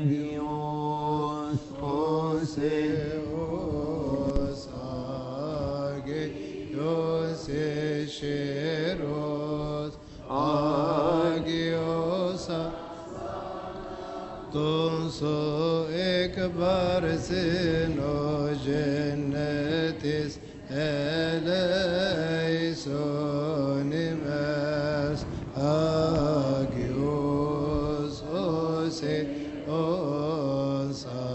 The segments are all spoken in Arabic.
Agios Oseos Agios Esheros Agios Tonso ekbar sino cennetis eleisonimes agios ose os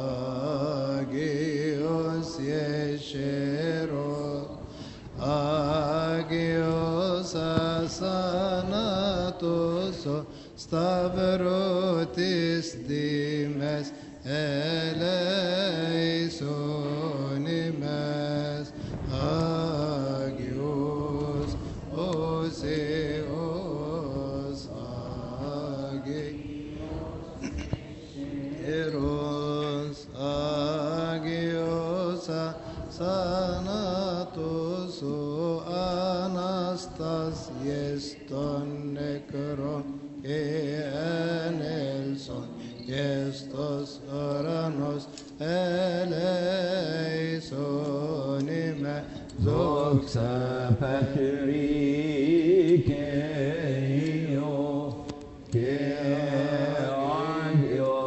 agios yeshero agios asanatos stavrotis dimes eleisonimes agios oseos agios agios sanatos anastas yeston necron Elson, Gestos oranos, eleisonime, Zoxa patrikeio, ke agio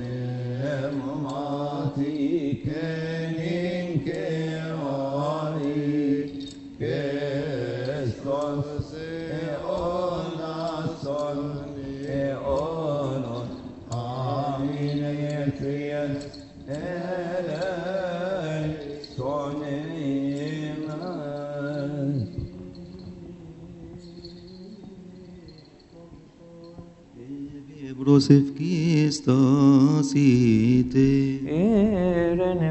pneumati, kenin ke ari, Gestos eonason, eonon, amine trias, eleisonimes. Brosef kistasite Irene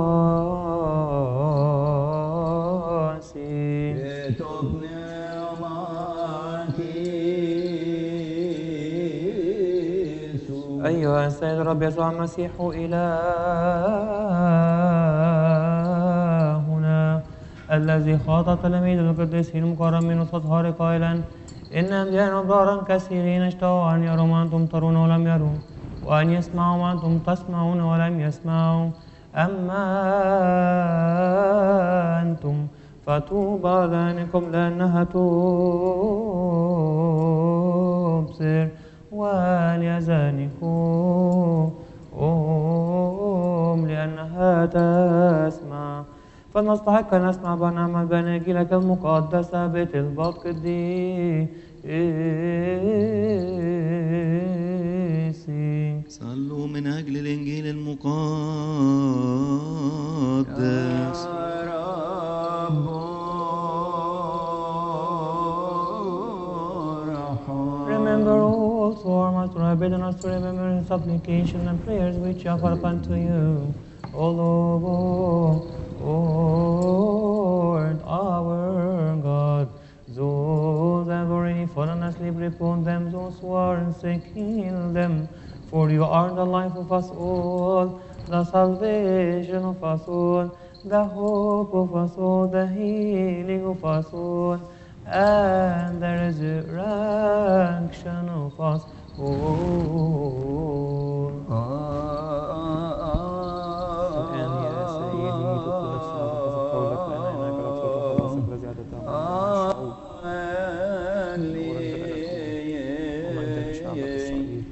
pasi Etop pneumati أيها السيد رب يسوع المسيح إلهنا الذي خاطب تلاميذ القديسين المكرمين وصدهار قائلا إن أنبياء أبرارا كثيرين اشتهوا أن يروا ما أنتم ترون ولم يروا وأن يسمعوا ما أنتم تسمعون ولم يسمعوا أما أنتم فطوبى لعنكم لأنها تبصر وليزانكم لأنها تسمع فنستحق أن نسمع ونعمل بأناجيلك المقدسة بتلبط قديسي. صلوا من أجل الإنجيل المقدس. Remember also our Master who have bidden us to remember his supplication and prayers which offer up unto you, O Lord our God. Those have already fallen asleep, repose them. Those who are sick, heal them. For you are the life of us all, the salvation of us all, the hope of us all, the healing of us all, and the resurrection of us all. And يا سيدي دخل السماء حسب قولك لنا إنك لا تترك خلاصك الذي عددته مع الشعوب ومجدا لشعبك الصغير.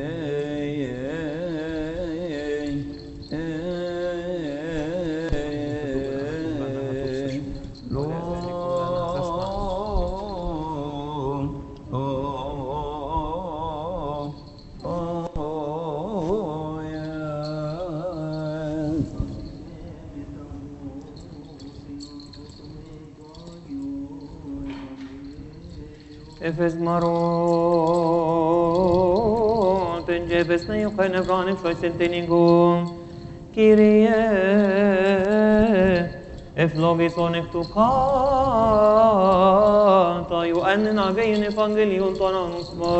Efes marot en jebes na yukai nevranim shoy senteningum Kyrie eflovis onek tu kata yu annen agein evangelion tonanus ma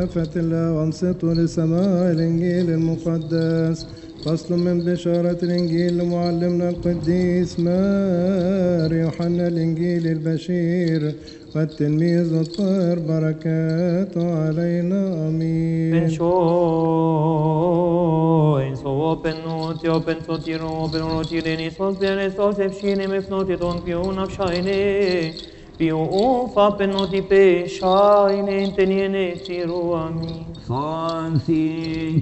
مخافة الله وانصتوا لسماع الإنجيل المقدس. فصل من بشارة الإنجيل لمعلمنا القديس مار يوحنا الإنجيل البشير والتلميذ الطاهر بركاته علينا آمين. Pensoi, so open noti, open sotiro, open rotireni, sos dere, sos efshine, mefnotiton, più una shaine, più ufa penoti pe shaine, inteniene tiru amin. Sansin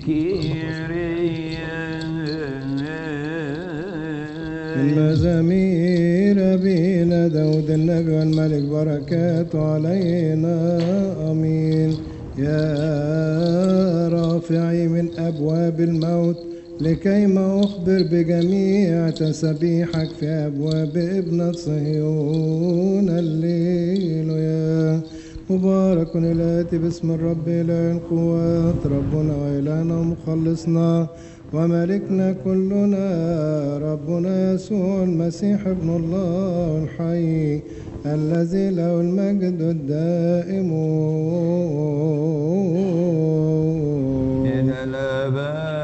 من مزامير أبينا داود النبي والملك بركاته علينا آمين. يا رافعي من أبواب الموت لكيما أخبر بجميع تسبيحك في أبواب ابنة صهيون الليل. يا مبارك الآتي باسم الرب إله القوات ربنا وإلهنا ومخلصنا وملكنا كلنا ربنا يسوع المسيح ابن الله الحي الذي له المجد الدائم إلى الآباء.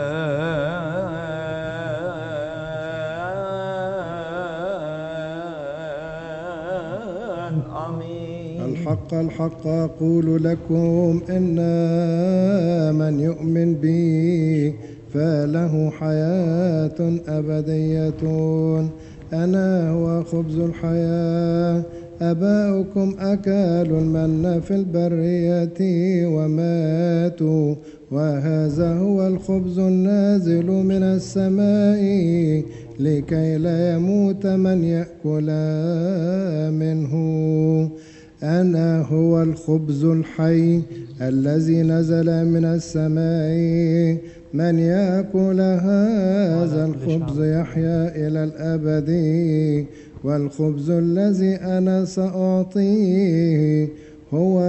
آمين. الحق الحق أقول لكم إن من يؤمن بي فله حياة أبدية. أنا هو خبز الحياة. آباؤكم أكلوا المن في البرية وماتوا، وهذا هو الخبز النازل من السماء لكي لا يموت من يأكل منه. أنا هو الخبز الحي الذي نزل من السماء، من يأكل هذا الخبز يحيا إلى الأبد، والخبز الذي أنا سأعطيه هو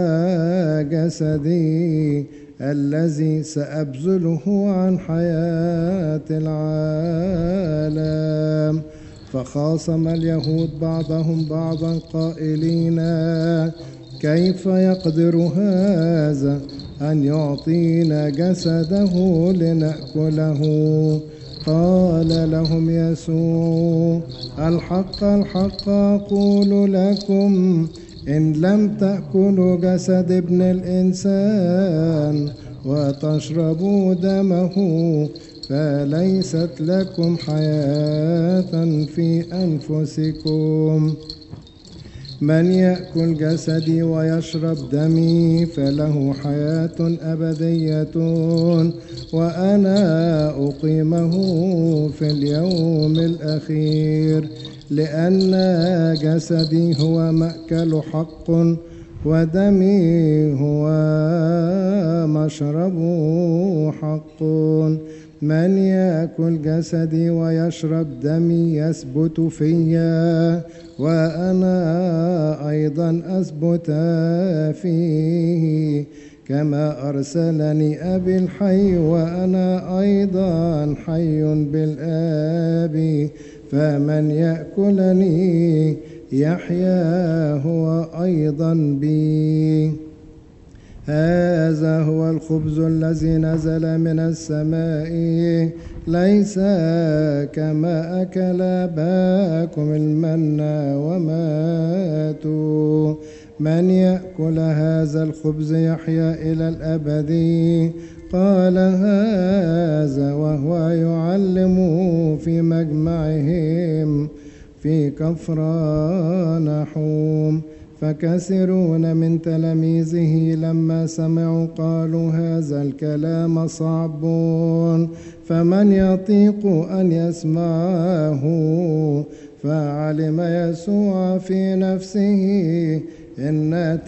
جسدي الذي سأبذله عن حياة العالم. فخاصم اليهود بعضهم بعضا قائلين كيف يقدر هذا أن يعطينا جسده لنأكله؟ قال لهم يسوع الحق الحق أقول لكم إن لم تأكلوا جسد ابن الإنسان وتشربوا دمه فليست لكم حياة في أنفسكم. من يأكل جسدي ويشرب دمي فله حياة أبدية، وأنا أقيمه في اليوم الأخير. لأن جسدي هو مأكل حق، ودمي هو مشرب حق. من يأكل جسدي ويشرب دمي يثبت فيا، وأنا أيضا أثبت فيه، كما أرسلني أبي الحي وأنا أيضا حي بالآب. فمن يأكلني يحيا هو أيضا بي. هذا هو الخبز الذي نزل من السماء، ليس كما أكل آباؤكم المن وماتوا. من يأكل هذا الخبز يحيا إلى الأبد. قال هذا وهو يعلم في مجمعهم في كفرنحوم. فكثيرون من تلاميذه لما سمعوا قالوا هذا الكلام صعب، فمن يطيق أن يسمعه؟ فعلم يسوع في نفسه إن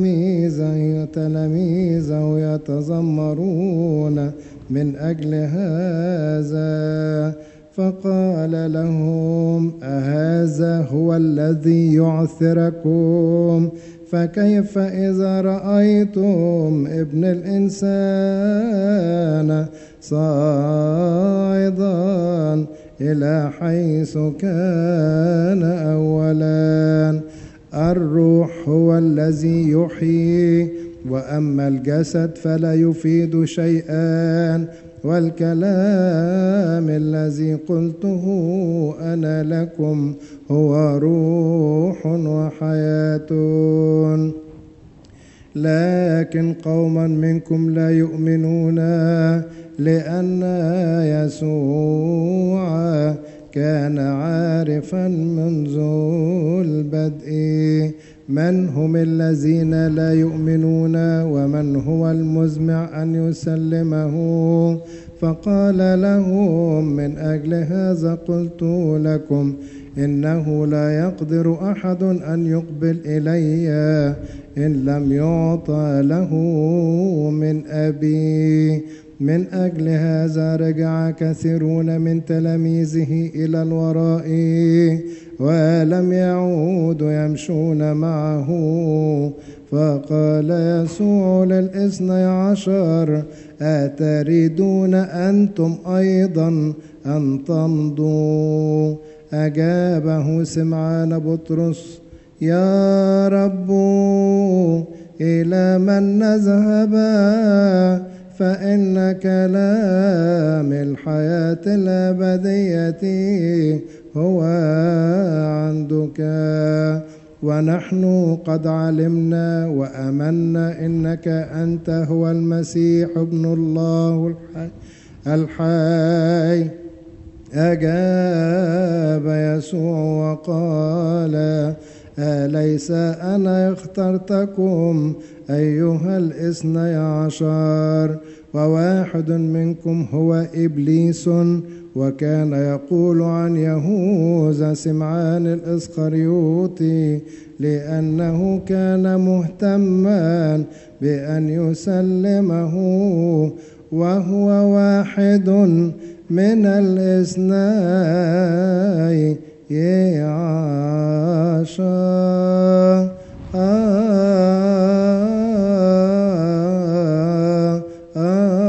تلاميذه يتذمرون من أجل هذا. فقال لهم أهذا هو الذي يعثركم؟ فكيف إذا رأيتم ابن الإنسان صاعدا إلى حيث كان أولا؟ الروح هو الذي يحيي، وأما الجسد فلا يفيد شيئا، والكلام الذي قلته أنا لكم هو روح وحياة. لكن قوما منكم لا يؤمنون، لأن يسوع كان عارفا منذ البدء من هم الذين لا يؤمنون ومن هو المزمع أن يسلمه، فقال لهم من أجل هذا قلت لكم إنه لا يقدر أحد أن يقبل إلي إن لم يعطى له من أبي. من أجل هذا رجع كثيرون من تلاميذه إلى الوراء ولم يعودوا يمشون معه. فقال يسوع لل12: أتريدون أنتم أيضا أن تمضوا؟ أجابه سمعان بطرس: يا رب، إلى من نذهب؟ فإن كلام الحياة الأبدية هو عندك، ونحن قد علمنا وأمنا إنك أنت هو المسيح ابن الله الحي. أجاب يسوع وقال: أليس أنا اخترتكم أيها 12 وواحد منكم هو إبليس؟ وكان يقول عن يهوذا سمعان الإسخريوطي لأنه كان مهتما بأن يسلمه، وهو واحد من 12 عشر.